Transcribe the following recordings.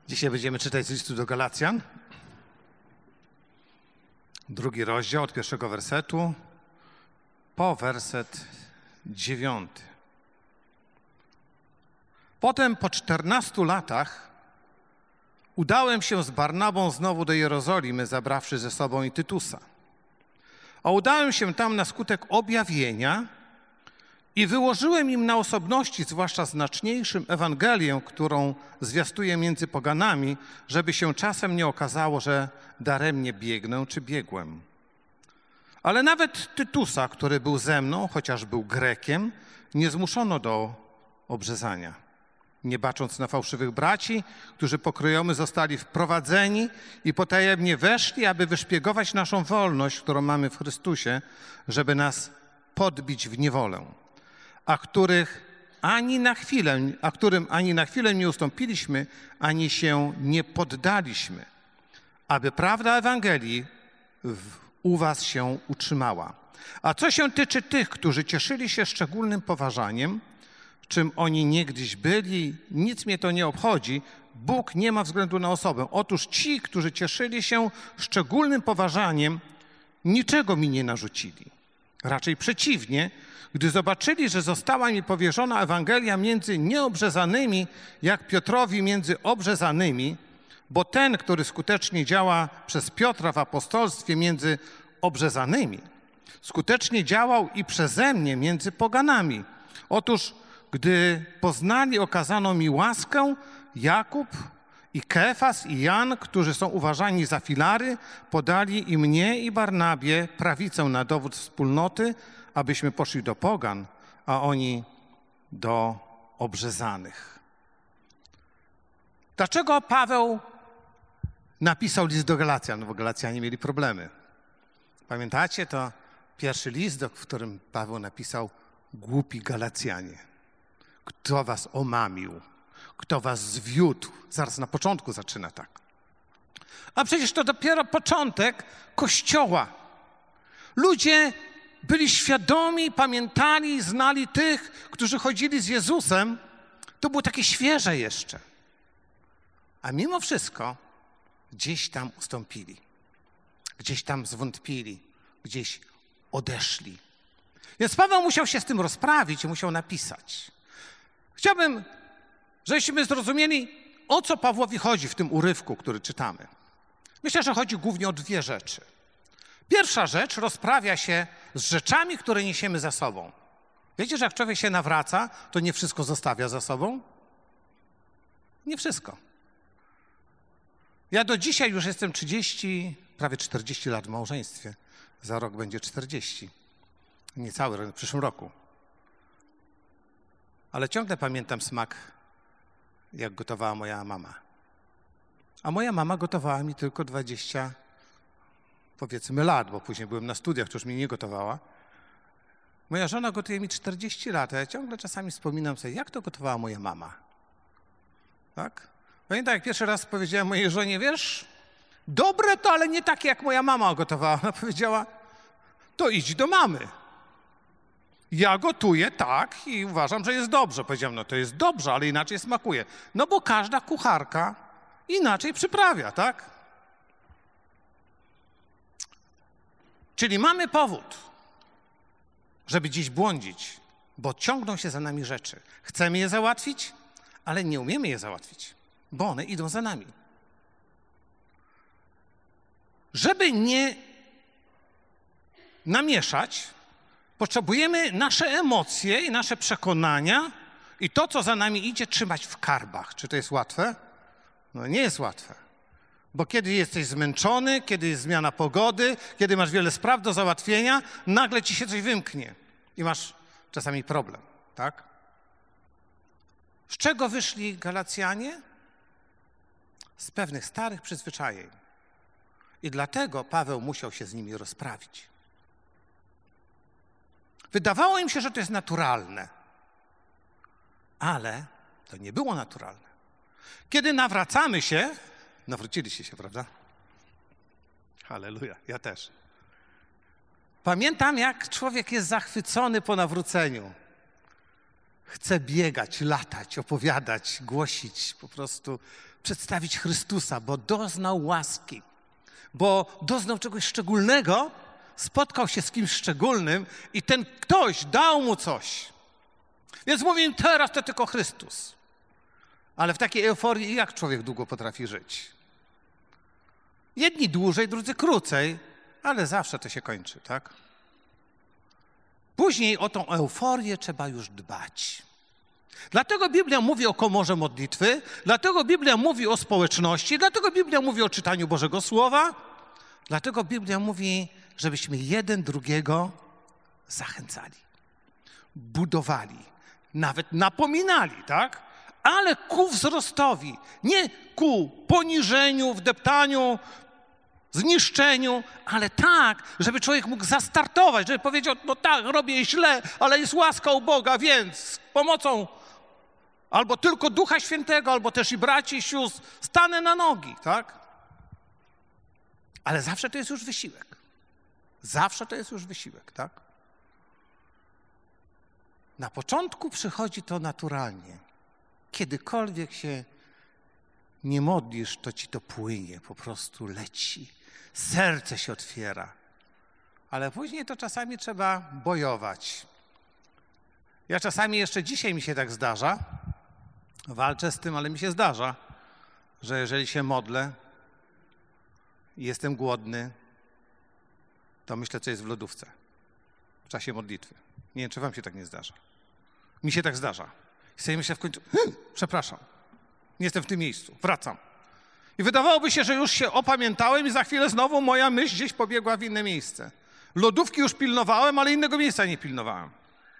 Dzisiaj będziemy czytać z listu do Galacjan. 2 rozdział od 1 wersetu po werset 9. Potem po 14 latach udałem się z Barnabą znowu do Jerozolimy, zabrawszy ze sobą i Tytusa. A udałem się tam na skutek objawienia i wyłożyłem im na osobności, zwłaszcza znaczniejszym, Ewangelię, którą zwiastuję między poganami, żeby się czasem nie okazało, że daremnie biegnę czy biegłem. Ale nawet Tytusa, który był ze mną, chociaż był Grekiem, nie zmuszono do obrzezania. Nie bacząc na fałszywych braci, którzy pokryjomy zostali wprowadzeni i potajemnie weszli, aby wyszpiegować naszą wolność, którą mamy w Chrystusie, żeby nas podbić w niewolę, a którym ani na chwilę nie ustąpiliśmy, ani się nie poddaliśmy, aby prawda Ewangelii u was się utrzymała. A co się tyczy tych, którzy cieszyli się szczególnym poważaniem, czym oni niegdyś byli, nic mnie to nie obchodzi, Bóg nie ma względu na osobę. Otóż ci, którzy cieszyli się szczególnym poważaniem, niczego mi nie narzucili. Raczej przeciwnie, gdy zobaczyli, że została mi powierzona Ewangelia między nieobrzezanymi, jak Piotrowi między obrzezanymi, bo ten, który skutecznie działa przez Piotra w apostolstwie między obrzezanymi, skutecznie działał i przeze mnie między poganami. Otóż, gdy poznali, okazano mi łaskę, Jakub i Kefas i Jan, którzy są uważani za filary, podali i mnie i Barnabie prawicę na dowód wspólnoty, abyśmy poszli do pogan, a oni do obrzezanych. Dlaczego Paweł napisał list do Galacjan? No bo Galacjanie mieli problemy. Pamiętacie? To pierwszy list, w którym Paweł napisał: głupi Galacjanie. Kto was omamił? Kto was zwiódł? Zaraz na początku zaczyna tak. A przecież to dopiero początek Kościoła. Ludzie byli świadomi, pamiętali, znali tych, którzy chodzili z Jezusem. To było takie świeże jeszcze. A mimo wszystko gdzieś tam ustąpili. Gdzieś tam zwątpili. Gdzieś odeszli. Więc Paweł musiał się z tym rozprawić i musiał napisać. Chciałbym, żebyśmy zrozumieli, o co Pawłowi chodzi w tym urywku, który czytamy. Myślę, że chodzi głównie o dwie rzeczy. Pierwsza rzecz rozprawia się z rzeczami, które niesiemy za sobą. Wiecie, że jak człowiek się nawraca, to nie wszystko zostawia za sobą? Nie wszystko. Ja do dzisiaj już jestem prawie 40 lat w małżeństwie. Za rok będzie 40. Niecały rok, w przyszłym roku. Ale ciągle pamiętam smak, jak gotowała moja mama. A moja mama gotowała mi tylko 20, powiedzmy, lat, bo później byłem na studiach, to już mi nie gotowała. Moja żona gotuje mi 40 lat, a ja ciągle czasami wspominam sobie, jak to gotowała moja mama. Tak? Pamiętam, jak pierwszy raz powiedziałem mojej żonie, wiesz, dobre to, ale nie takie, jak moja mama gotowała. Ona powiedziała, to idź do mamy. Ja gotuję tak i uważam, że jest dobrze. Powiedziałem, no to jest dobrze, ale inaczej smakuje. No bo każda kucharka inaczej przyprawia, tak? Czyli mamy powód, żeby dziś błądzić, bo ciągną się za nami rzeczy. Chcemy je załatwić, ale nie umiemy je załatwić, bo one idą za nami. Żeby nie namieszać, potrzebujemy nasze emocje i nasze przekonania i to, co za nami idzie, trzymać w karbach. Czy to jest łatwe? No nie jest łatwe. Bo kiedy jesteś zmęczony, kiedy jest zmiana pogody, kiedy masz wiele spraw do załatwienia, nagle ci się coś wymknie i masz czasami problem, tak? Z czego wyszli Galacjanie? Z pewnych starych przyzwyczajeń. I dlatego Paweł musiał się z nimi rozprawić. Wydawało im się, że to jest naturalne, ale to nie było naturalne. Kiedy nawracamy się, nawróciliście się, prawda? Halleluja, ja też. Pamiętam, jak człowiek jest zachwycony po nawróceniu. chce biegać, latać, opowiadać, głosić, po prostu przedstawić Chrystusa, bo doznał łaski, bo doznał czegoś szczególnego, spotkał się z kimś szczególnym i ten ktoś dał mu coś. Więc mówi im, teraz to tylko Chrystus. Ale w takiej euforii jak człowiek długo potrafi żyć? Jedni dłużej, drudzy krócej, ale zawsze to się kończy, tak? Później o tą euforię trzeba już dbać. Dlatego Biblia mówi o komorze modlitwy, dlatego Biblia mówi o społeczności, dlatego Biblia mówi o czytaniu Bożego Słowa, dlatego Biblia mówi, żebyśmy jeden drugiego zachęcali, budowali, nawet napominali, tak? Ale ku wzrostowi, nie ku poniżeniu, wdeptaniu, zniszczeniu, ale tak, żeby człowiek mógł zastartować, żeby powiedział, no tak, robię źle, ale jest łaska u Boga, więc z pomocą albo tylko Ducha Świętego, albo też i braci i sióstr stanę na nogi, tak? Ale zawsze to jest już wysiłek. Zawsze to jest już wysiłek, tak? Na początku przychodzi to naturalnie. Kiedykolwiek się nie modlisz, to ci to płynie, po prostu leci. Serce się otwiera. Ale później to czasami trzeba bojować. Ja czasami jeszcze dzisiaj mi się tak zdarza, walczę z tym, ale mi się zdarza, że jeżeli się modlę i jestem głodny, to myślę, co jest w lodówce w czasie modlitwy. Nie wiem, czy wam się tak nie zdarza. Mi się tak zdarza. I sobie myślę w końcu, przepraszam, nie jestem w tym miejscu, wracam. I wydawałoby się, że już się opamiętałem i za chwilę znowu moja myśl gdzieś pobiegła w inne miejsce. Lodówki już pilnowałem, ale innego miejsca nie pilnowałem.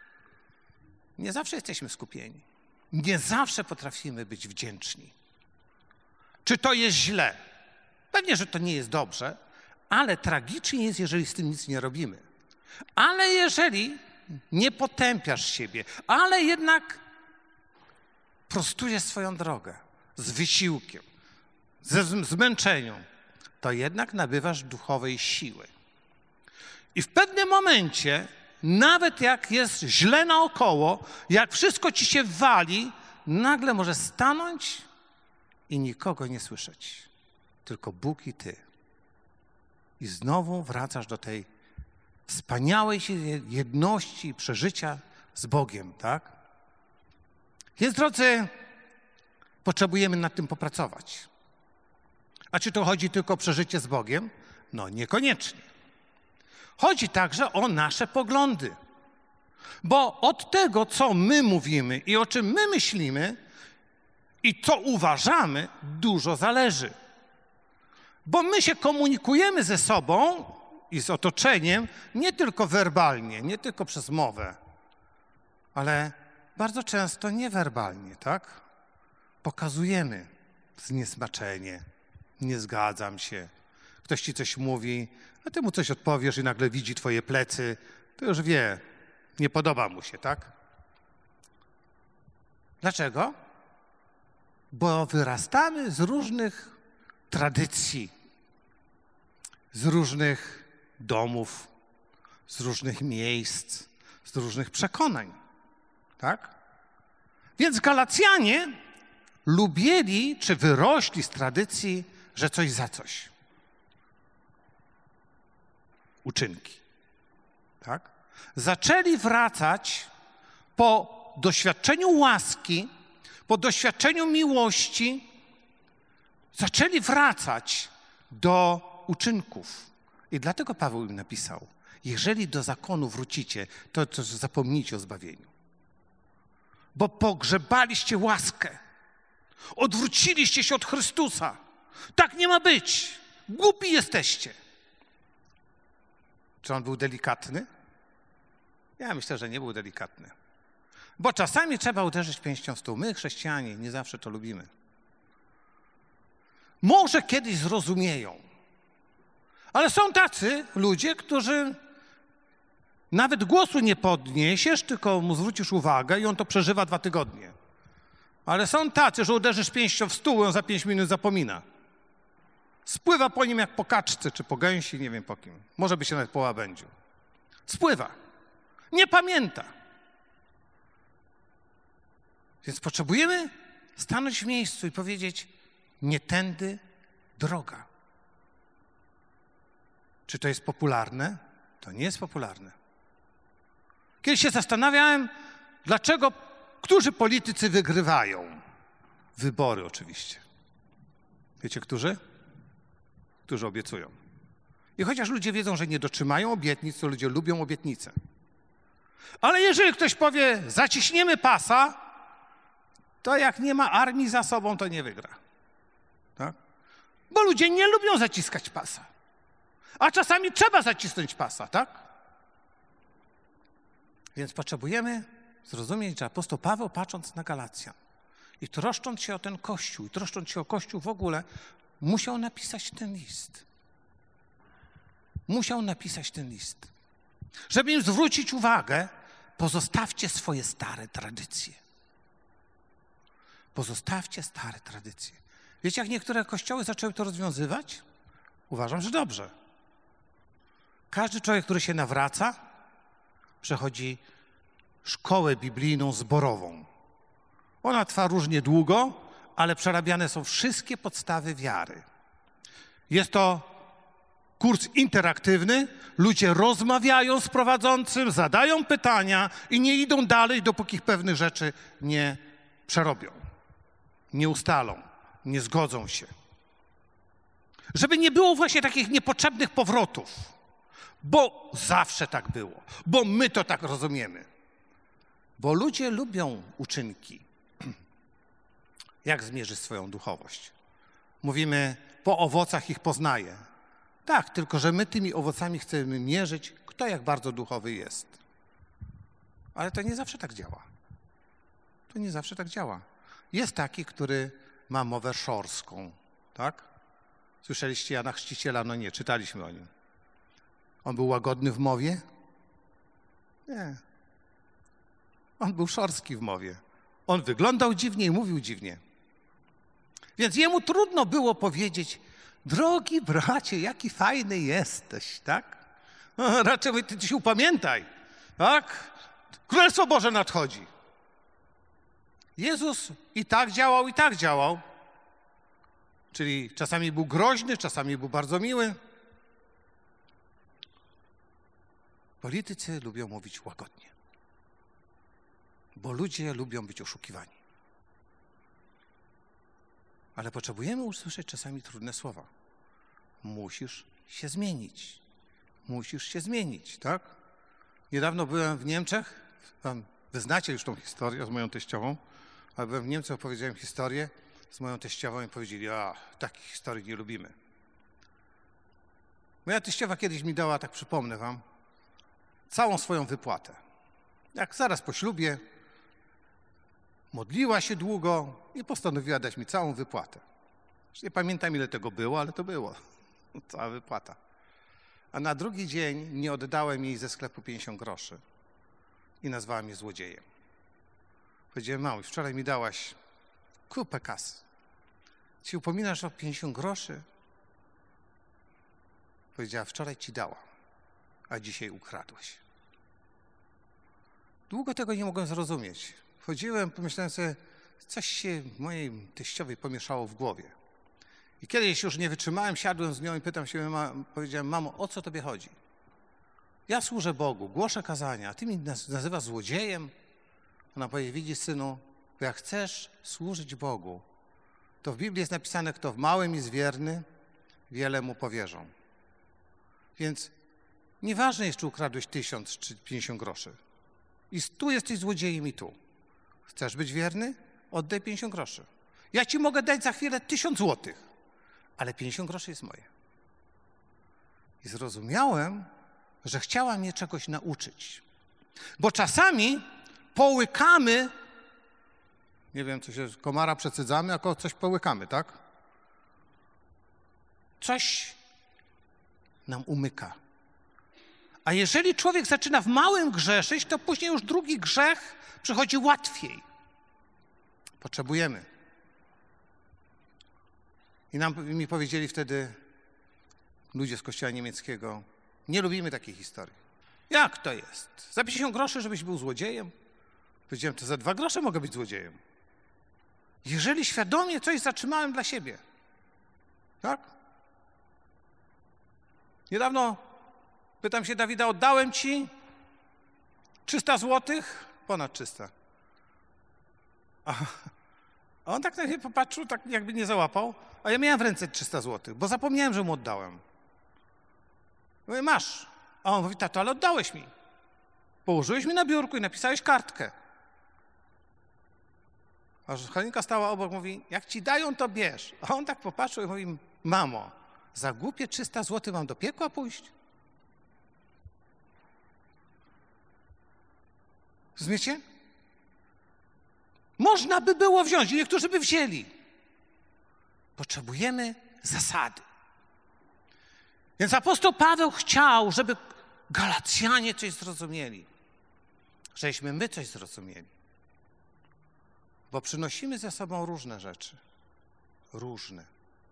Nie zawsze jesteśmy skupieni. Nie zawsze potrafimy być wdzięczni. Czy to jest źle? Pewnie, że to nie jest dobrze, ale tragicznie jest, jeżeli z tym nic nie robimy. Ale jeżeli nie potępiasz siebie, ale jednak prostujesz swoją drogę z wysiłkiem, ze zmęczeniem, to jednak nabywasz duchowej siły. I w pewnym momencie, nawet jak jest źle naokoło, jak wszystko ci się wali, nagle możesz stanąć i nikogo nie słyszeć. Tylko Bóg i ty. I znowu wracasz do tej wspaniałej jedności i przeżycia z Bogiem, tak? Więc, drodzy, potrzebujemy nad tym popracować. A czy to chodzi tylko o przeżycie z Bogiem? No niekoniecznie. Chodzi także o nasze poglądy. Bo od tego, co my mówimy i o czym my myślimy i co uważamy, dużo zależy. Bo my się komunikujemy ze sobą i z otoczeniem nie tylko werbalnie, nie tylko przez mowę, ale bardzo często niewerbalnie, tak? Pokazujemy zniesmaczenie, nie zgadzam się. Ktoś ci coś mówi, a ty mu coś odpowiesz i nagle widzi twoje plecy, to już wie, nie podoba mu się, tak? Dlaczego? Bo wyrastamy z różnych tradycji, z różnych domów, z różnych miejsc, z różnych przekonań, tak? Więc Galacjanie lubili, czy wyrośli z tradycji, że coś za coś. Uczynki, tak? Zaczęli wracać po doświadczeniu łaski, po doświadczeniu miłości, zaczęli wracać do uczynków. I dlatego Paweł im napisał, jeżeli do zakonu wrócicie, to zapomnijcie o zbawieniu. Bo pogrzebaliście łaskę. Odwróciliście się od Chrystusa. Tak nie ma być. Głupi jesteście. Czy on był delikatny? Ja myślę, że nie był delikatny. Bo czasami trzeba uderzyć pięścią w stół. My, chrześcijanie, nie zawsze to lubimy. Może kiedyś zrozumieją. Ale są tacy ludzie, którzy nawet głosu nie podniesiesz, tylko mu zwrócisz uwagę i on to przeżywa 2 tygodnie. Ale są tacy, że uderzysz pięścią w stół i on za 5 minut zapomina. Spływa po nim jak po kaczce, czy po gęsi, nie wiem po kim. Może by się nawet po łabędziu. Spływa. Nie pamięta. Więc potrzebujemy stanąć w miejscu i powiedzieć, nie tędy droga. Czy to jest popularne? To nie jest popularne. Kiedyś się zastanawiałem, dlaczego, którzy politycy wygrywają. Wybory oczywiście. Wiecie, którzy? Którzy obiecują. I chociaż ludzie wiedzą, że nie dotrzymają obietnic, to ludzie lubią obietnice. Ale jeżeli ktoś powie, zaciśniemy pasa, to jak nie ma armii za sobą, to nie wygra. Tak? Bo ludzie nie lubią zaciskać pasa. A czasami trzeba zacisnąć pasa, tak? Więc potrzebujemy zrozumieć, że apostoł Paweł, patrząc na Galacjan i troszcząc się o ten Kościół, i troszcząc się o Kościół w ogóle, musiał napisać ten list. Musiał napisać ten list. Żeby im zwrócić uwagę, pozostawcie swoje stare tradycje. Pozostawcie stare tradycje. Wiecie, jak niektóre kościoły zaczęły to rozwiązywać? Uważam, że dobrze. Każdy człowiek, który się nawraca, przechodzi szkołę biblijną zborową. Ona trwa różnie długo, ale przerabiane są wszystkie podstawy wiary. Jest to kurs interaktywny, ludzie rozmawiają z prowadzącym, zadają pytania i nie idą dalej, dopóki pewnych rzeczy nie przerobią, nie ustalą, nie zgodzą się. Żeby nie było właśnie takich niepotrzebnych powrotów, bo zawsze tak było, bo my to tak rozumiemy. Bo ludzie lubią uczynki. Jak zmierzyć swoją duchowość? Mówimy, po owocach ich poznaje. Tak, tylko że my tymi owocami chcemy mierzyć, kto jak bardzo duchowy jest. Ale to nie zawsze tak działa. To nie zawsze tak działa. Jest taki, który ma mowę szorską, tak? Słyszeliście Jana Chrzciciela? No nie, czytaliśmy o nim. On był łagodny w mowie? Nie. On był szorstki w mowie. On wyglądał dziwnie i mówił dziwnie. Więc jemu trudno było powiedzieć, drogi bracie, jaki fajny jesteś, tak? No, raczej ty się upamiętaj, tak? Królestwo Boże nadchodzi. Jezus i tak działał. Czyli czasami był groźny, czasami był bardzo miły. Politycy lubią mówić łagodnie, bo ludzie lubią być oszukiwani. Ale potrzebujemy usłyszeć czasami trudne słowa. Musisz się zmienić. Musisz się zmienić, tak? Niedawno byłem w Niemczech. Wy znacie już tą historię z moją teściową, ale byłem w Niemczech, opowiedziałem historię z moją teściową i powiedzieli, takich historii nie lubimy. Moja teściowa kiedyś mi dała, tak przypomnę wam, całą swoją wypłatę. Jak zaraz po ślubie modliła się długo i postanowiła dać mi całą wypłatę. Nie pamiętam, ile tego było, ale to było. Cała wypłata. A na drugi dzień nie oddałem jej ze sklepu 50 groszy i nazwała mnie złodziejem. Powiedziałem, mamo, wczoraj mi dałaś kupę kasy. Ci upominasz o 50 groszy? Powiedziała, wczoraj ci dałam, a dzisiaj ukradłeś. Długo tego nie mogłem zrozumieć. Chodziłem, pomyślałem sobie, coś się mojej teściowej pomieszało w głowie. I kiedyś już nie wytrzymałem, siadłem z nią i pytam się, powiedziałem, mamo, o co tobie chodzi? Ja służę Bogu, głoszę kazania, a ty mnie nazywasz złodziejem? Ona powie, widzisz, synu, bo jak chcesz służyć Bogu, to w Biblii jest napisane, kto w małym jest wierny, wiele mu powierzą. Więc nieważne jest, czy ukradłeś 1000 czy 50 groszy. I tu jesteś złodziejem i tu. Chcesz być wierny? Oddaj 50 groszy. Ja ci mogę dać za chwilę 1000 złotych, ale 50 groszy jest moje. I zrozumiałem, że chciała mnie czegoś nauczyć. Bo czasami połykamy, nie wiem, co się, komara przecydzamy, a coś połykamy, tak? Coś nam umyka. A jeżeli człowiek zaczyna w małym grzeszyć, to później już drugi grzech przychodzi łatwiej. Potrzebujemy. I mi powiedzieli wtedy ludzie z kościoła niemieckiego, nie lubimy takiej historii. Jak to jest? Za 50 groszy, żebyś był złodziejem? Powiedziałem, to za 2 grosze mogę być złodziejem. Jeżeli świadomie coś zatrzymałem dla siebie, tak? Niedawno pytam się Dawida, oddałem ci 300 złotych, ponad 300. A on tak na mnie popatrzył, tak jakby nie załapał, a ja miałem w ręce 300 złotych, bo zapomniałem, że mu oddałem. Mówię, masz. A on mówi, tato, ale oddałeś mi. Położyłeś mi na biurku i napisałeś kartkę. A Halinka stała obok, mówi, jak ci dają, to bierz. A on tak popatrzył i mówi, mamo, za głupie 300 złotych mam do piekła pójść? Rozumiecie? Można by było wziąć i niektórzy by wzięli. Potrzebujemy zasady. Więc apostoł Paweł chciał, żeby Galacjanie coś zrozumieli. Żeśmy my coś zrozumieli. Bo przynosimy ze sobą różne rzeczy. Różne.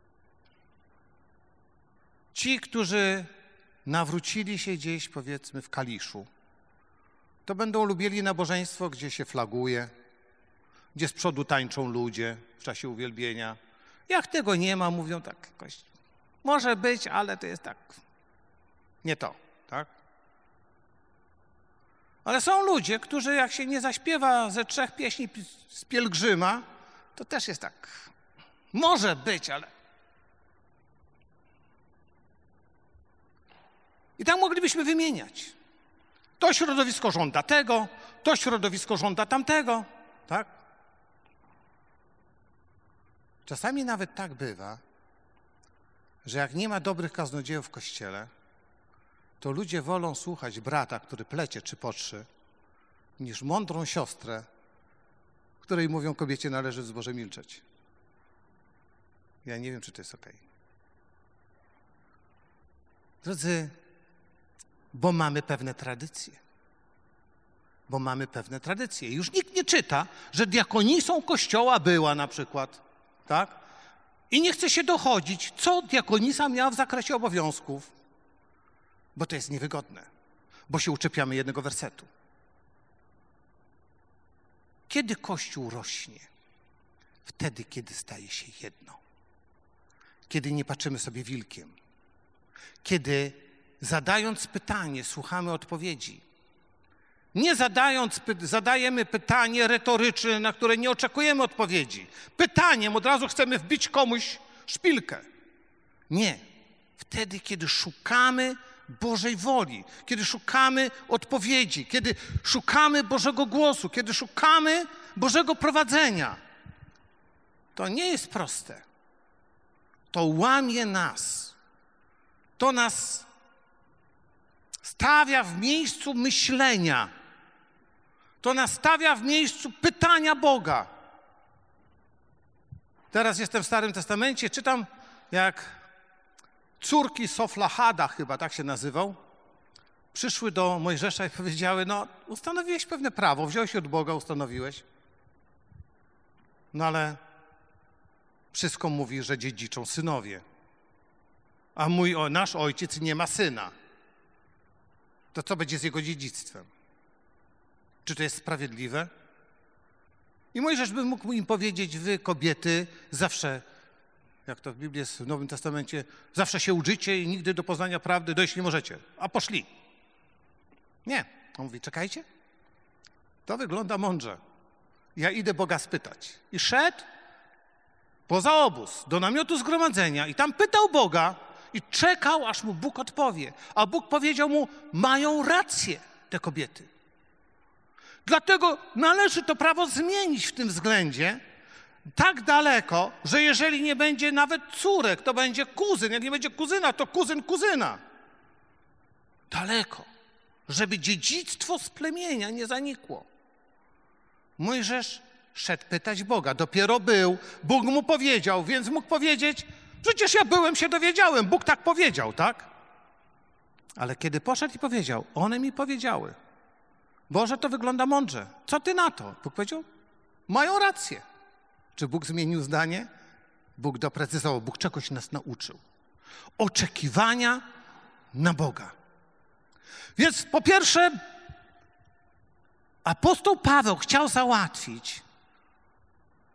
Ci, którzy nawrócili się gdzieś, powiedzmy, w Kaliszu, to będą lubili nabożeństwo, gdzie się flaguje, gdzie z przodu tańczą ludzie w czasie uwielbienia. Jak tego nie ma, mówią tak jakoś, może być, ale to jest tak, nie to, tak? Ale są ludzie, którzy jak się nie zaśpiewa ze 3 pieśni z pielgrzyma, to też jest tak, może być, ale... I tak moglibyśmy wymieniać. To środowisko żąda tego, to środowisko żąda tamtego, tak? Czasami nawet tak bywa, że jak nie ma dobrych kaznodziejów w kościele, to ludzie wolą słuchać brata, który plecie czy potrzy, niż mądrą siostrę, której mówią, kobiecie należy w zborze milczeć. Ja nie wiem, czy to jest okej. Drodzy, bo mamy pewne tradycje. Bo mamy pewne tradycje. Już nikt nie czyta, że diakonisą kościoła była na przykład, tak? I nie chce się dochodzić, co diakonisa miała w zakresie obowiązków, bo to jest niewygodne, bo się uczepiamy jednego wersetu. Kiedy Kościół rośnie? Wtedy, kiedy staje się jedno. Kiedy nie patrzymy sobie wilkiem. Kiedy zadając pytanie, słuchamy odpowiedzi. Nie zadajemy pytanie retoryczne, na które nie oczekujemy odpowiedzi. Pytaniem od razu chcemy wbić komuś szpilkę. Nie. Wtedy, kiedy szukamy Bożej woli, kiedy szukamy odpowiedzi, kiedy szukamy Bożego głosu, kiedy szukamy Bożego prowadzenia. To nie jest proste. To łamie nas. To nas stawia w miejscu myślenia. To nas stawia w miejscu pytania Boga. Teraz jestem w Starym Testamencie, czytam, jak córki Soflahada, chyba tak się nazywał, przyszły do Mojżesza i powiedziały, no ustanowiłeś pewne prawo, wziąłeś od Boga, ustanowiłeś. No ale wszystko mówi, że dziedziczą synowie. A nasz ojciec nie ma syna. To co będzie z jego dziedzictwem? Czy to jest sprawiedliwe? I Mojżesz by mógł im powiedzieć, wy kobiety zawsze, jak to w Biblii jest w Nowym Testamencie, zawsze się uczycie i nigdy do poznania prawdy dojść nie możecie. A poszli. Nie. On mówi, czekajcie. To wygląda mądrze. Ja idę Boga spytać. I szedł poza obóz, do namiotu zgromadzenia i tam pytał Boga i czekał, aż mu Bóg odpowie. A Bóg powiedział mu, mają rację te kobiety. Dlatego należy to prawo zmienić w tym względzie tak daleko, że jeżeli nie będzie nawet córek, to będzie kuzyn. Jak nie będzie kuzyna, to kuzyn kuzyna. Daleko, żeby dziedzictwo z plemienia nie zanikło. Mojżesz szedł pytać Boga. Dopiero był, Bóg mu powiedział, więc mógł powiedzieć, przecież ja byłem, się dowiedziałem, Bóg tak powiedział, tak? Ale kiedy poszedł i powiedział, one mi powiedziały, Boże, to wygląda mądrze. Co ty na to? Bóg powiedział, mają rację. Czy Bóg zmienił zdanie? Bóg doprecyzował, Bóg czegoś nas nauczył. Oczekiwania na Boga. Więc po pierwsze, apostoł Paweł chciał załatwić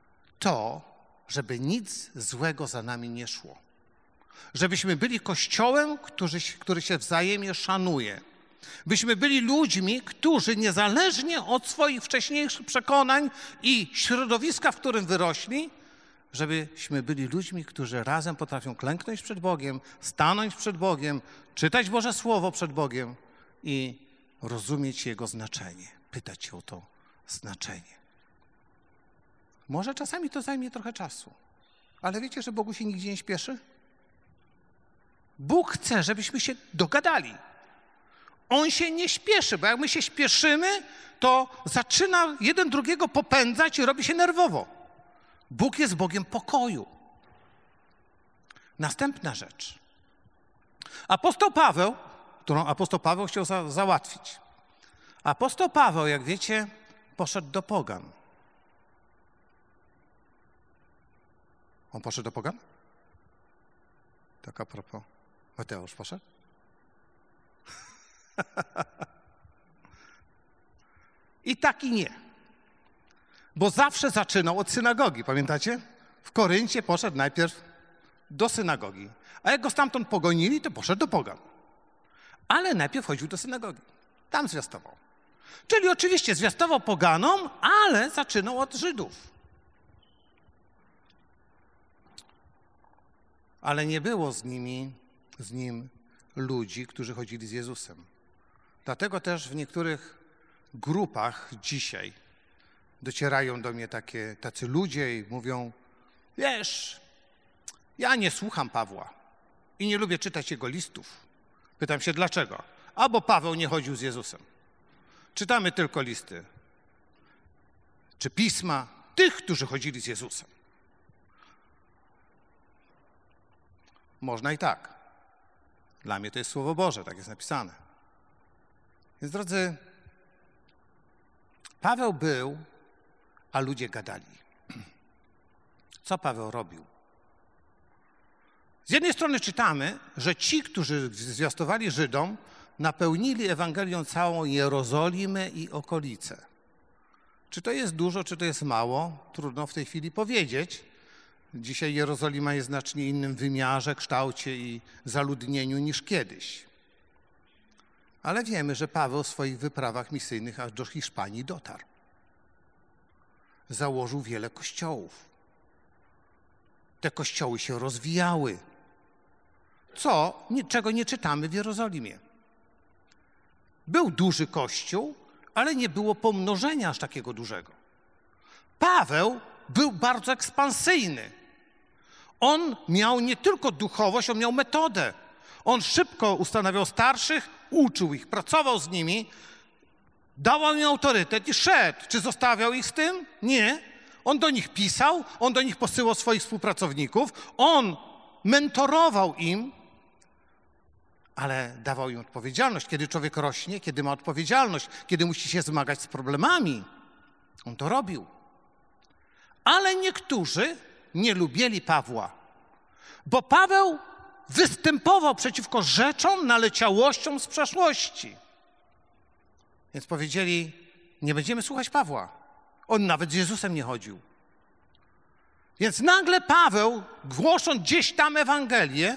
to, żeby nic złego za nami nie szło. Żebyśmy byli Kościołem, który się wzajemnie szanuje. Byśmy byli ludźmi, którzy niezależnie od swoich wcześniejszych przekonań i środowiska, w którym wyrośli, żebyśmy byli ludźmi, którzy razem potrafią klęknąć przed Bogiem, stanąć przed Bogiem, czytać Boże Słowo przed Bogiem i rozumieć Jego znaczenie, pytać się o to znaczenie. Może czasami to zajmie trochę czasu, ale wiecie, że Bogu się nigdzie nie śpieszy? Bóg chce, żebyśmy się dogadali. On się nie śpieszy, bo jak my się śpieszymy, to zaczyna jeden drugiego popędzać i robi się nerwowo. Bóg jest Bogiem pokoju. Następna rzecz. Apostoł Paweł, którą apostoł Paweł chciał załatwić. Apostoł Paweł, jak wiecie, poszedł do pogan. On poszedł do pogan? Tak a propos. Mateusz poszedł? I tak i nie. Bo zawsze zaczynał od synagogi, pamiętacie? W Koryncie poszedł najpierw do synagogi, a jak go stamtąd pogonili, to poszedł do pogan. Ale najpierw chodził do synagogi. Tam zwiastował. Czyli oczywiście zwiastował poganom, ale zaczynał od Żydów. Ale nie było z nim ludzi, którzy chodzili z Jezusem. Dlatego też w niektórych grupach dzisiaj docierają do mnie tacy ludzie i mówią, wiesz, ja nie słucham Pawła i nie lubię czytać jego listów. Pytam się, dlaczego? A bo Paweł nie chodził z Jezusem. Czytamy tylko listy czy pisma tych, którzy chodzili z Jezusem. Można i tak. Dla mnie to jest Słowo Boże, tak jest napisane. Więc drodzy, Paweł był, a ludzie gadali. Co Paweł robił? Z jednej strony czytamy, że ci, którzy zwiastowali Żydom, napełnili Ewangelią całą Jerozolimę i okolice. Czy to jest dużo, czy to jest mało? Trudno w tej chwili powiedzieć. Dzisiaj Jerozolima jest w znacznie innym wymiarze, kształcie i zaludnieniu niż kiedyś. Ale wiemy, że Paweł w swoich wyprawach misyjnych aż do Hiszpanii dotarł. Założył wiele kościołów. Te kościoły się rozwijały. Czego nie czytamy w Jerozolimie. Był duży kościół, ale nie było pomnożenia aż takiego dużego. Paweł był bardzo ekspansyjny. On miał nie tylko duchowość, on miał metodę. On szybko ustanawiał starszych, uczył ich, pracował z nimi, dawał im autorytet i szedł. Czy zostawiał ich z tym? Nie. On do nich pisał, on do nich posyłał swoich współpracowników, on mentorował im, ale dawał im odpowiedzialność. Kiedy człowiek rośnie, kiedy ma odpowiedzialność, kiedy musi się zmagać z problemami, on to robił. Ale niektórzy nie lubili Pawła, bo Paweł występował przeciwko rzeczom, naleciałościom z przeszłości. Więc powiedzieli, nie będziemy słuchać Pawła. On nawet z Jezusem nie chodził. Więc nagle Paweł, głosząc gdzieś tam Ewangelię,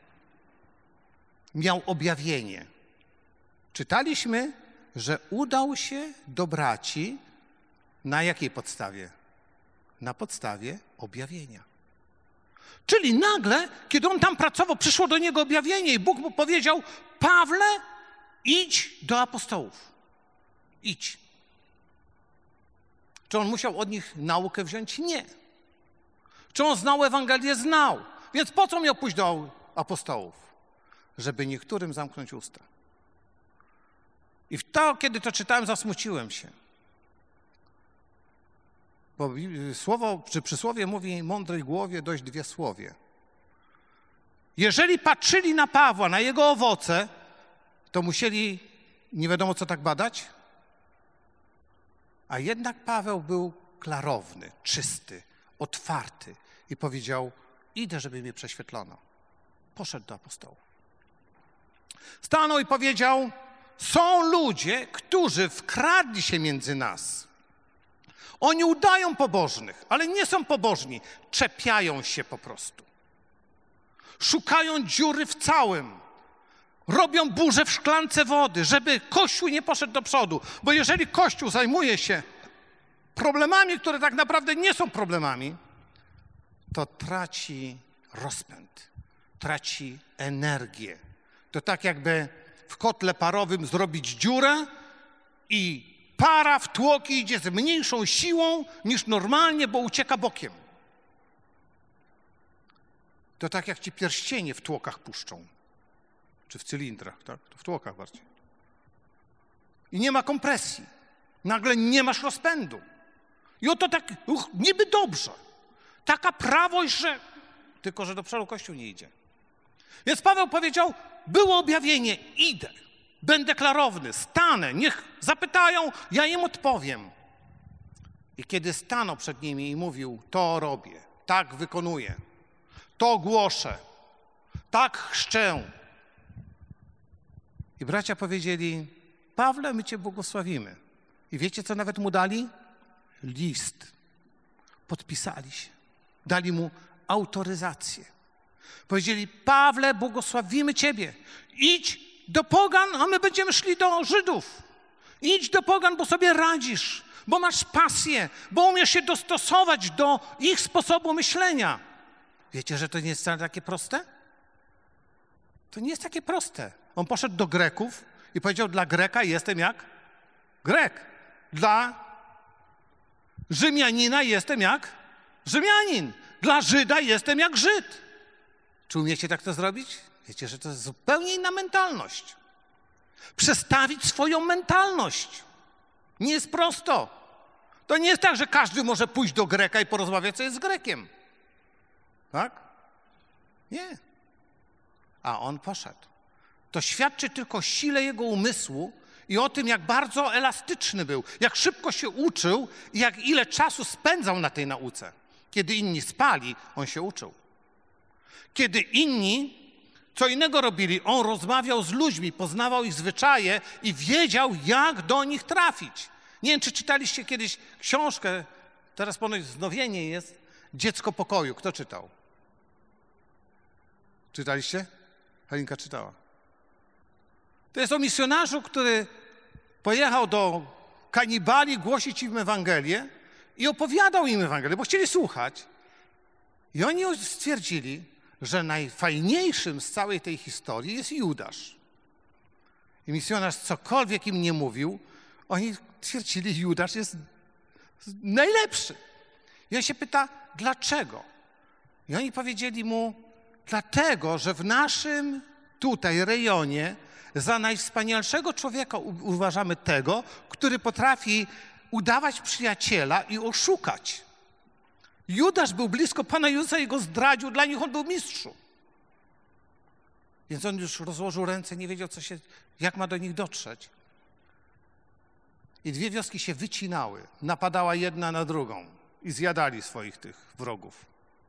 miał objawienie. Czytaliśmy, że udał się do braci na jakiej podstawie? Na podstawie objawienia. Czyli nagle, kiedy on tam pracował, przyszło do niego objawienie i Bóg mu powiedział, Pawle, idź do apostołów. Idź. Czy on musiał od nich naukę wziąć? Nie. Czy on znał Ewangelię? Znał. Więc po co miał pójść do apostołów? Żeby niektórym zamknąć usta. I kiedy to czytałem, zasmuciłem się. Bo słowo, czy przysłowie mówi, mądrej głowie dość dwie słowie. Jeżeli patrzyli na Pawła, na jego owoce, to musieli nie wiadomo co tak badać. A jednak Paweł był klarowny, czysty, otwarty i powiedział, idę, żeby mnie prześwietlono. Poszedł do apostołów. Stanął i powiedział, są ludzie, którzy wkradli się między nas. Oni udają pobożnych, ale nie są pobożni. Czepiają się po prostu. Szukają dziury w całym. Robią burzę w szklance wody, żeby Kościół nie poszedł do przodu. Bo jeżeli Kościół zajmuje się problemami, które tak naprawdę nie są problemami, to traci rozpęd, traci energię. To tak jakby w kotle parowym zrobić dziurę i para w tłoki idzie z mniejszą siłą niż normalnie, bo ucieka bokiem. To tak jak ci pierścienie w tłokach puszczą. Czy w cylindrach, tak? To w tłokach bardziej. I nie ma kompresji. Nagle nie masz rozpędu. I oto tak niby dobrze. Taka prawość, że... Tylko że do przodu Kościół nie idzie. Więc Paweł powiedział, było objawienie, idę. Będę klarowny, stanę, niech zapytają, ja im odpowiem. I kiedy stanął przed nimi i mówił, to robię, tak wykonuję, to głoszę, tak chrzczę. I bracia powiedzieli, Pawle, my cię błogosławimy. I wiecie, co nawet mu dali? List. Podpisali się. Dali mu autoryzację. Powiedzieli, Pawle, błogosławimy ciebie. Idź do pogan, a my będziemy szli do Żydów. Idź do pogan, bo sobie radzisz, bo masz pasję, bo umiesz się dostosować do ich sposobu myślenia. Wiecie, że to nie jest wcale takie proste? To nie jest takie proste. On poszedł do Greków i powiedział, dla Greka jestem jak Grek. Dla Rzymianina jestem jak Rzymianin. Dla Żyda jestem jak Żyd. Czy umiecie tak to zrobić? Wiecie, że to jest zupełnie inna mentalność. Przestawić swoją mentalność. Nie jest prosto. To nie jest tak, że każdy może pójść do Greka i porozmawiać, co jest z Grekiem. Tak? Nie. A on poszedł. To świadczy tylko o sile jego umysłu i o tym, jak bardzo elastyczny był, jak szybko się uczył i jak ile czasu spędzał na tej nauce. Kiedy inni spali, on się uczył. Kiedy inni co innego robili, on rozmawiał z ludźmi, poznawał ich zwyczaje i wiedział, jak do nich trafić. Nie wiem, czy czytaliście kiedyś książkę, teraz ponoć wznowienie jest, Dziecko pokoju. Kto czytał? Czytaliście? Halinka czytała. To jest o misjonarzu, który pojechał do kanibali głosić im Ewangelię i opowiadał im Ewangelię, bo chcieli słuchać. I oni stwierdzili, że najfajniejszym z całej tej historii jest Judasz. I misjonarz cokolwiek im nie mówił, oni twierdzili, Judasz jest najlepszy. I on się pyta, dlaczego? I oni powiedzieli mu, dlatego, że w naszym tutaj rejonie za najwspanialszego człowieka uważamy tego, który potrafi udawać przyjaciela i oszukać. Judasz był blisko Pana Jezusa i go zdradził, dla nich on był mistrzu. Więc on już rozłożył ręce, nie wiedział, jak ma do nich dotrzeć. I dwie wioski się wycinały, napadała jedna na drugą i zjadali swoich tych wrogów.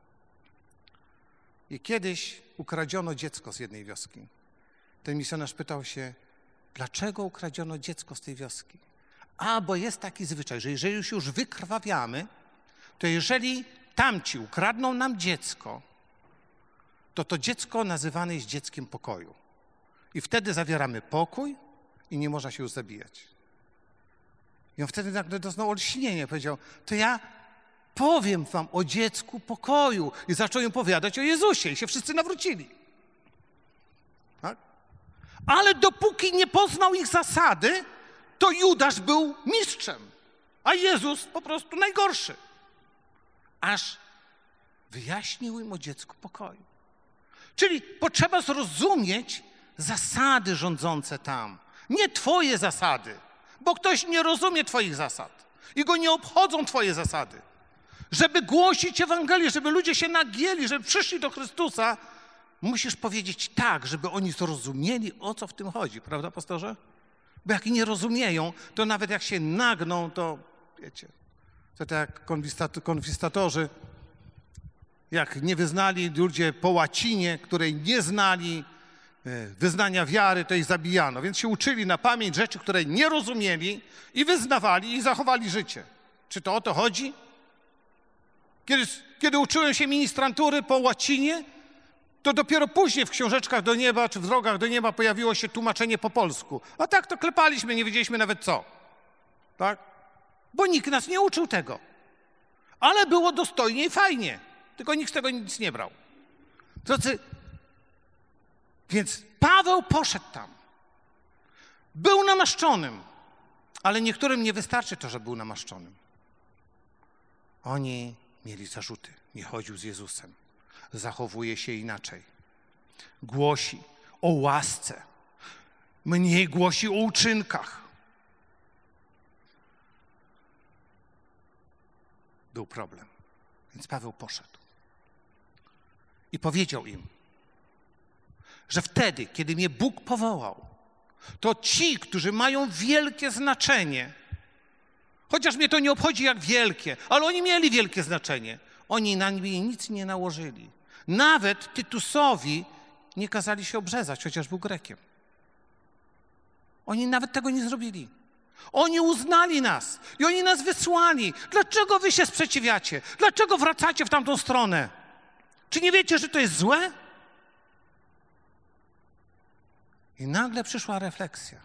I kiedyś ukradziono dziecko z jednej wioski. Ten misjonarz pytał się, dlaczego ukradziono dziecko z tej wioski? A, bo jest taki zwyczaj, że jeżeli już wykrwawiamy, to jeżeli tamci ukradną nam dziecko, to dziecko nazywane jest dzieckiem pokoju. I wtedy zawieramy pokój i nie można się już zabijać. I on wtedy nagle doznał olśnienia. Powiedział, to ja powiem wam o dziecku pokoju. I zaczął im opowiadać o Jezusie i się wszyscy nawrócili. Tak? Ale dopóki nie poznał ich zasady, to Judasz był mistrzem, a Jezus po prostu najgorszy. Aż wyjaśnił im o dziecku pokoju. Czyli potrzeba zrozumieć zasady rządzące tam. Nie twoje zasady, bo ktoś nie rozumie twoich zasad i go nie obchodzą twoje zasady. Żeby głosić Ewangelię, żeby ludzie się nagięli, żeby przyszli do Chrystusa, musisz powiedzieć tak, żeby oni zrozumieli, o co w tym chodzi. Prawda, pastorze? Bo jak nie rozumieją, to nawet jak się nagną, to wiecie, to tak jak konkwistatorzy, jak nie wyznali ludzie po łacinie, której nie znali wyznania wiary, to ich zabijano. Więc się uczyli na pamięć rzeczy, które nie rozumieli i wyznawali i zachowali życie. Czy to o to chodzi? Kiedy uczyłem się ministrantury po łacinie, to dopiero później w książeczkach do nieba czy w drogach do nieba pojawiło się tłumaczenie po polsku. A tak to klepaliśmy, nie wiedzieliśmy nawet co. Tak? Bo nikt nas nie uczył tego. Ale było dostojnie i fajnie. Tylko nikt z tego nic nie brał. Więc Paweł poszedł tam. Był namaszczonym. Ale niektórym nie wystarczy to, że był namaszczonym. Oni mieli zarzuty. Nie chodził z Jezusem. Zachowuje się inaczej. Głosi o łasce. Mniej głosi o uczynkach. Był problem. Więc Paweł poszedł. I powiedział im, że wtedy, kiedy mnie Bóg powołał, to ci, którzy mają wielkie znaczenie, chociaż mnie to nie obchodzi jak wielkie, ale oni mieli wielkie znaczenie, oni na mnie nic nie nałożyli. Nawet Tytusowi nie kazali się obrzezać, chociaż był Grekiem. Oni nawet tego nie zrobili. Oni uznali nas i oni nas wysłali. Dlaczego wy się sprzeciwiacie? Dlaczego wracacie w tamtą stronę? Czy nie wiecie, że to jest złe? I nagle przyszła refleksja.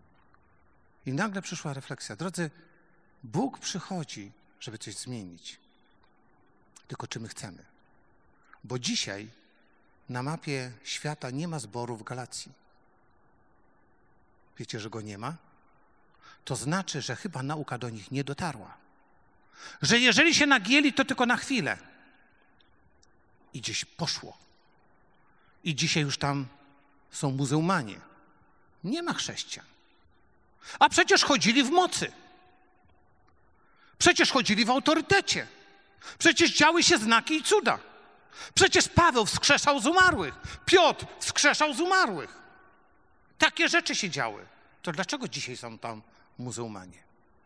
Drodzy, Bóg przychodzi, żeby coś zmienić. Tylko czy my chcemy? Bo dzisiaj na mapie świata nie ma zboru w Galacji. Wiecie, że go nie ma? To znaczy, że chyba nauka do nich nie dotarła. Że jeżeli się nagięli, to tylko na chwilę. I gdzieś poszło. I dzisiaj już tam są muzułmanie. Nie ma chrześcijan. A przecież chodzili w mocy. Przecież chodzili w autorytecie. Przecież działy się znaki i cuda. Przecież Paweł wskrzeszał z umarłych. Piotr wskrzeszał z umarłych. Takie rzeczy się działy. To dlaczego dzisiaj są tam muzułmanie?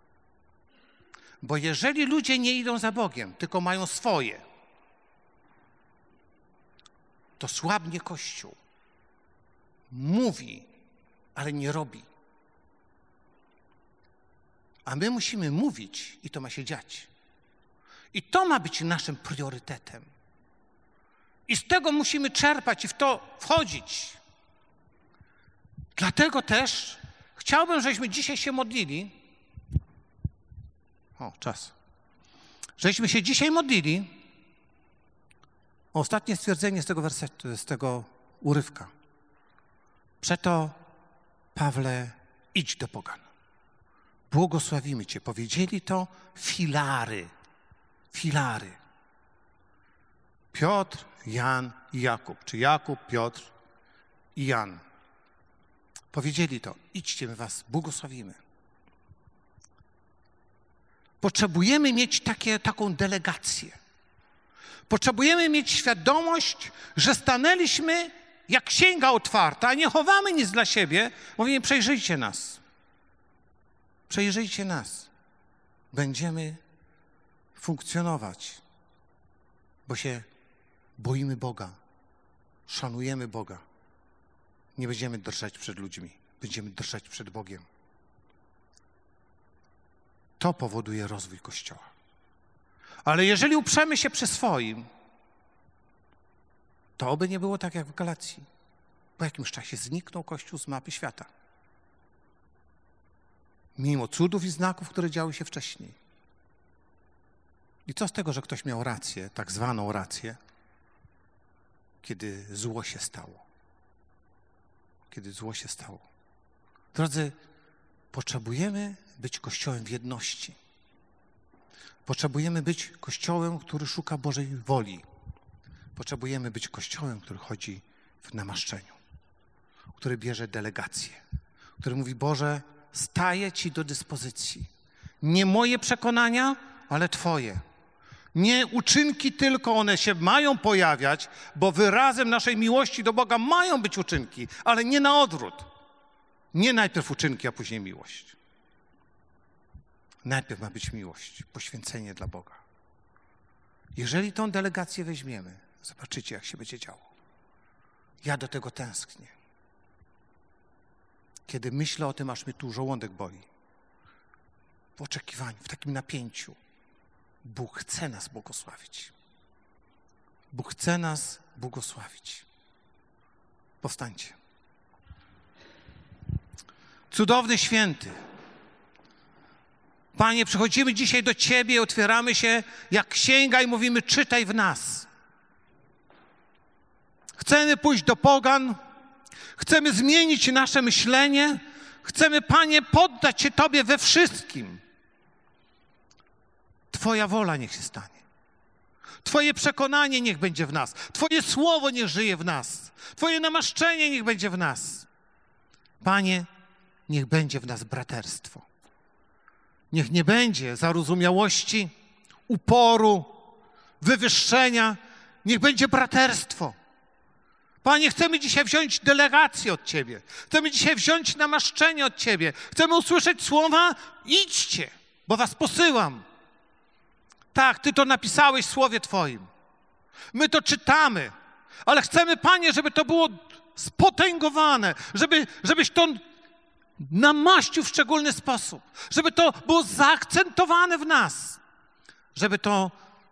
Bo jeżeli ludzie nie idą za Bogiem, tylko mają swoje, to słabnie Kościół. Mówi, ale nie robi. A my musimy mówić i to ma się dziać. I to ma być naszym priorytetem. I z tego musimy czerpać i w to wchodzić. Dlatego też chciałbym, żebyśmy dzisiaj się modlili. Czas. Żebyśmy się dzisiaj modlili o ostatnie stwierdzenie z tego wersetu, z tego urywka. Przeto, Pawle, idź do pogan. Błogosławimy Cię. Powiedzieli to filary. Piotr, Jan i Jakub. Czy Jakub, Piotr i Jan. Powiedzieli to. Idźcie, my was błogosławimy. Potrzebujemy mieć taką delegację. Potrzebujemy mieć świadomość, że stanęliśmy jak księga otwarta, a nie chowamy nic dla siebie. Mówimy, przejrzyjcie nas. Przejrzyjcie nas. Będziemy funkcjonować, bo się boimy Boga. Szanujemy Boga. Nie będziemy drżeć przed ludźmi. Będziemy drżeć przed Bogiem. To powoduje rozwój Kościoła. Ale jeżeli uprzemy się przy swoim, to oby nie było tak jak w Galacji. Po jakimś czasie zniknął Kościół z mapy świata. Mimo cudów i znaków, które działy się wcześniej. I co z tego, że ktoś miał rację, tak zwaną rację, kiedy zło się stało? Kiedy zło się stało. Drodzy, potrzebujemy być Kościołem w jedności. Potrzebujemy być Kościołem, który szuka Bożej woli. Potrzebujemy być Kościołem, który chodzi w namaszczeniu, który bierze delegację, który mówi, Boże, staję Ci do dyspozycji. Nie moje przekonania, ale Twoje. Nie uczynki tylko, one się mają pojawiać, bo wyrazem naszej miłości do Boga mają być uczynki, ale nie na odwrót. Nie najpierw uczynki, a później miłość. Najpierw ma być miłość, poświęcenie dla Boga. Jeżeli tą delegację weźmiemy, zobaczycie, jak się będzie działo. Ja do tego tęsknię. Kiedy myślę o tym, aż mnie tu żołądek boli. W oczekiwaniu, w takim napięciu. Bóg chce nas błogosławić. Bóg chce nas błogosławić. Powstańcie. Cudowny święty, Panie, przychodzimy dzisiaj do Ciebie, otwieramy się jak księga i mówimy, czytaj w nas. Chcemy pójść do pogan, chcemy zmienić nasze myślenie, chcemy, Panie, poddać się Tobie we wszystkim. Twoja wola niech się stanie. Twoje przekonanie niech będzie w nas. Twoje słowo niech żyje w nas. Twoje namaszczenie niech będzie w nas. Panie, niech będzie w nas braterstwo. Niech nie będzie zarozumiałości, uporu, wywyższenia. Niech będzie braterstwo. Panie, chcemy dzisiaj wziąć delegację od Ciebie. Chcemy dzisiaj wziąć namaszczenie od Ciebie. Chcemy usłyszeć słowa, idźcie, bo was posyłam. Tak, Ty to napisałeś w Słowie Twoim. My to czytamy, ale chcemy, Panie, żeby to było spotęgowane, żebyś to namaścił w szczególny sposób, żeby to było zaakcentowane w nas, żeby to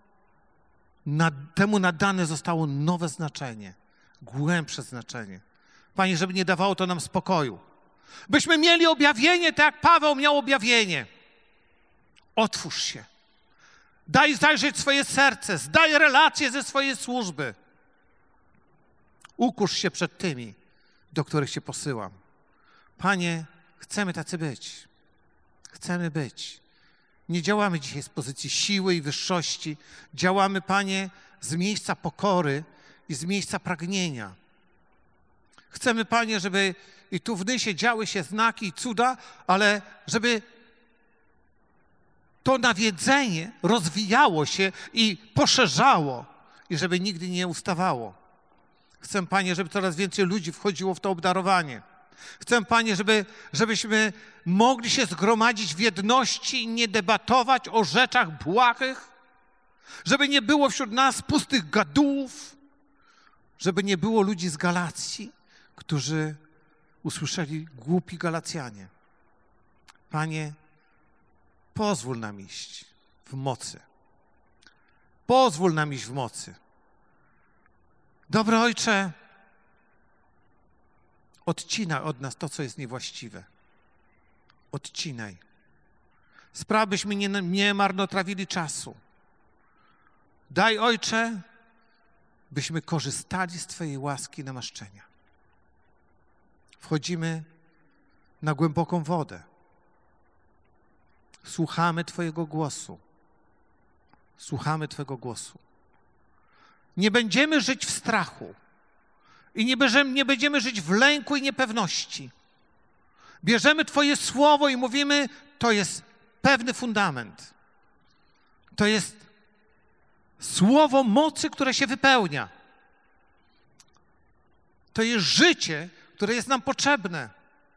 temu nadane zostało nowe znaczenie, głębsze znaczenie. Panie, żeby nie dawało to nam spokoju. Byśmy mieli objawienie, tak jak Paweł miał objawienie. Otwórz się. Daj zajrzeć swoje serce, zdaj relacje ze swojej służby. Ukusz się przed tymi, do których Cię posyłam. Panie, chcemy tacy być. Chcemy być. Nie działamy dzisiaj z pozycji siły i wyższości. Działamy, Panie, z miejsca pokory i z miejsca pragnienia. Chcemy, Panie, żeby i tu w Nysie działy się znaki i cuda, ale żeby to nawiedzenie rozwijało się i poszerzało i żeby nigdy nie ustawało. Chcę, Panie, żeby coraz więcej ludzi wchodziło w to obdarowanie. Chcę, Panie, żebyśmy mogli się zgromadzić w jedności i nie debatować o rzeczach błahych, żeby nie było wśród nas pustych gadułów, żeby nie było ludzi z Galacji, którzy usłyszeli głupi Galacjanie. Panie, pozwól nam iść w mocy. Pozwól nam iść w mocy. Dobry Ojcze, odcinaj od nas to, co jest niewłaściwe. Odcinaj. Spraw, byśmy nie marnotrawili czasu. Daj, Ojcze, byśmy korzystali z Twojej łaski i namaszczenia. Wchodzimy na głęboką wodę. Słuchamy Twojego głosu. Słuchamy Twojego głosu. Nie będziemy żyć w strachu i nie będziemy żyć w lęku i niepewności. Bierzemy Twoje słowo i mówimy, to jest pewny fundament. To jest słowo mocy, które się wypełnia. To jest życie, które jest nam potrzebne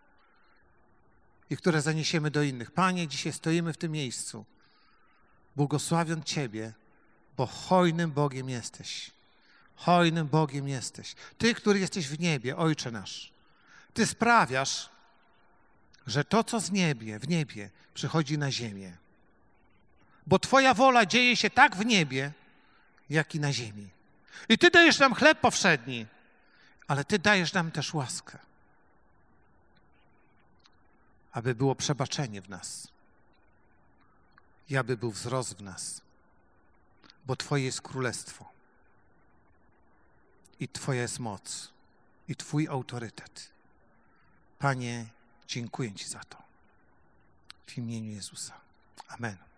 i które zaniesiemy do innych. Panie, dzisiaj stoimy w tym miejscu, błogosławiąc Ciebie, bo hojnym Bogiem jesteś. Hojnym Bogiem jesteś. Ty, który jesteś w niebie, Ojcze nasz. Ty sprawiasz, że to, co w niebie przychodzi na ziemię. Bo Twoja wola dzieje się tak w niebie, jak i na ziemi. I Ty dajesz nam chleb powszedni, ale Ty dajesz nam też łaskę, aby było przebaczenie w nas i aby był wzrost w nas, bo Twoje jest królestwo i Twoja jest moc i Twój autorytet. Panie, dziękuję Ci za to. W imieniu Jezusa. Amen.